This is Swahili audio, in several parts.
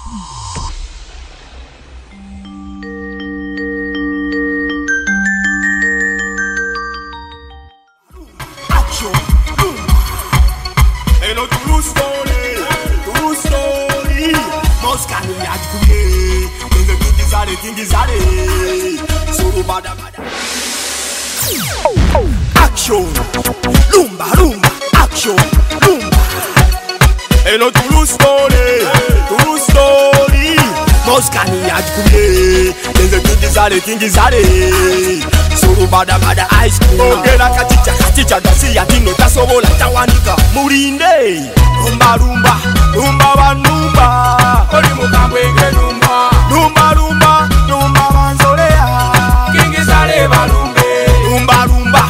Hello, true story. Most can we have to be. When the king is at it. So bad. Action, lumba, action, lumba. Hello, true story. Most can we have to be. When the king is at it. So bad ice cream. Ogera katicha dasi ya dino tasobola tawanika. Murinde. Rumba banumba. Oli mukambwe ngenumba. Rumba banzolea. Kingi sale balumbe. Rumba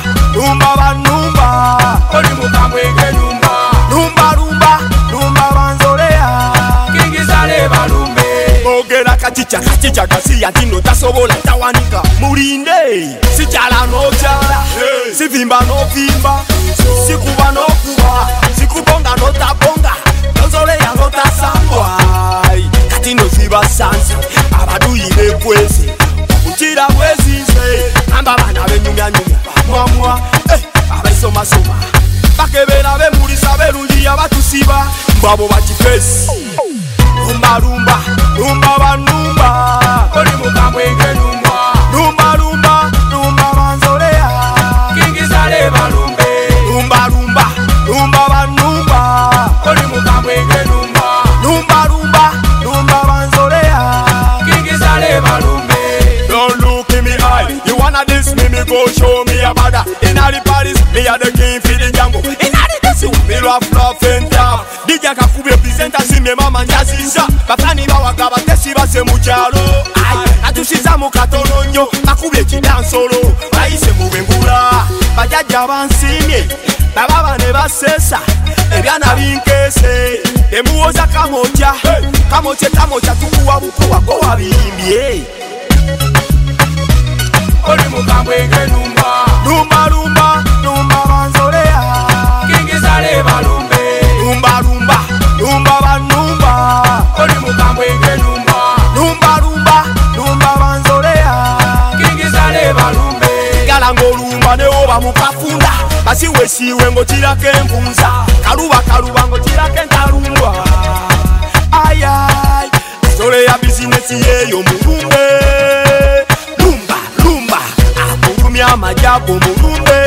banumba. Oli mukambwe ngenumba. Rumba banzolea. Kingi sale balumbe. Ogera katicha dasi ya dino tasobola tawanika. Murinde. Si chala no chala, si vimba no vimba, si kuba no kuba, si kubonga no tabonga, nozole ya no tasambwa. Kati no ziba sansi, abadu yile kwezi, uchira kwezi se, amba bana benyumya mwa, abesoma bakebera be muri sabe rungi abatusiba, mbabo bakifesi. Rumba banumba, oli mukambwe ngenumba. Rumba banzolea. Kingi sale balumbe. Rumba banumba. Oli mukambwe ngenumba. Rumba banzolea. Kingi sale balumbe. Don't look in me eye. You wanna diss me go show me a bada. In all the parties, me a the king for the jungle. In all the dance, me love and down. DJ kakube presenter si me mama njazisa. Bakani bawagaba tesi base muchalo. Atushiza mukatono nyo bakubye kidansolo. Bayise mu bengula. Bajaja bansimye. Baba ne basesa. Ebyana binkese. Emuoza kamocha tukuwa bukuwa go wabimbye. Oli mukambwe ngenumba. Rumba banzolea. Kingi sale balumbe. Rumba banumba. Oli mukambwe ngenumba. Rumba banzolea. Kingi sale balumbe. Galango lumba ne oba mukafunda. Basi wesiwe ngo tirake empunza. Kaluba ngo tirake ntarumba. Ayay. Sole ya business yeyo mulumbe. Akurumya majabu mulumbe.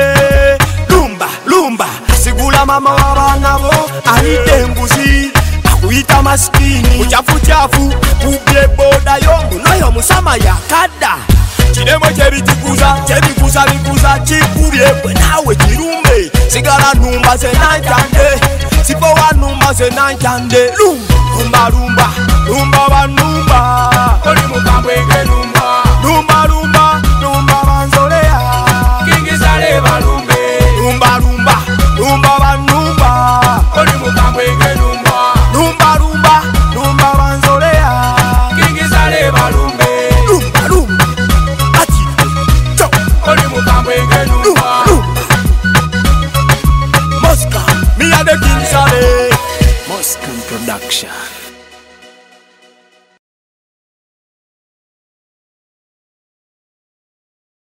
Lumba. Asigula mama wabana bo. Alite mbuzi. Akuita maskini. Uchafu. Kubye boda yongu. Noyo musama ya kada. Chidemo chebikuza. Chikubye kwe nawe chirumbe. Sigala numba ze naitande. Sipowa numba ze naitande. Lumba banumba. Oli mukambwe ngenumba. Rumba banzolea. Kingi sale balumbe. Rumba banumba. Oli mukambwe ngenumba. Rumba banzolea. Kingi sale balumbe. Lumba. Ati. Cho. Oli mukambwe ngenumba. Mosca. Me a the king sale. Moscan production.